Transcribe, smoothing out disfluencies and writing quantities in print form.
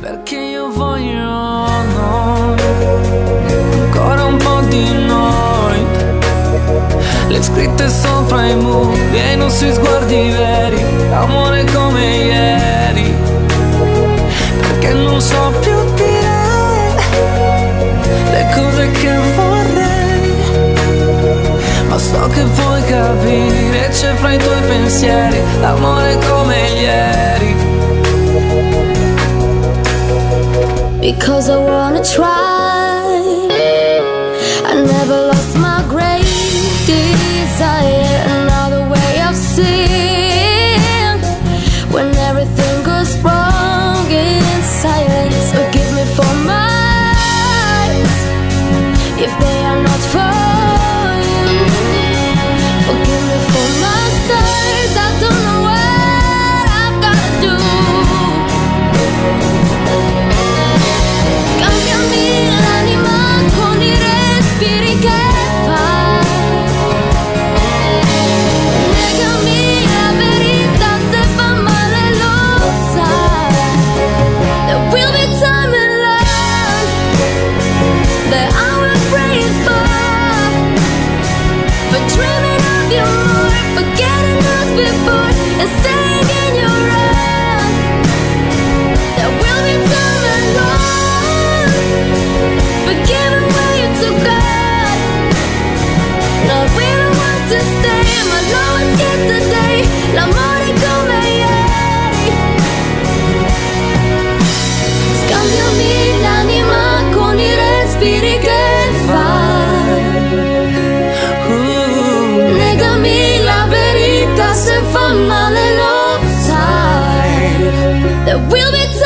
perché io voglio noi, ancora un po' di noi, le scritte sopra i muri e i nostri sguardi veri, amore come ieri, perché non so più dire le cose che vorrei, ma so che vuoi capire, c'è fra i tuoi pensieri l'amore come ieri. Because I wanna try, I never lost my great desire, another way of seeing, when everything goes wrong in silence. Forgive me for my eyes, if they are not for you. Forgive me for my stars, I don't know what I've gotta do. Scambiami l'anima con i respiri che fai, negami la verità se fa male, lo sai. There will be time in love that I will pray for dreaming of you more, forgetting us before and staying in your arms. There will be time in love, forgiving where you took God. Not really want to stay, my love is yesterday, l'amore come ieri. Scambiami l'anima con i respiri che fai, negami la verità se fa male, lo sai. There will be time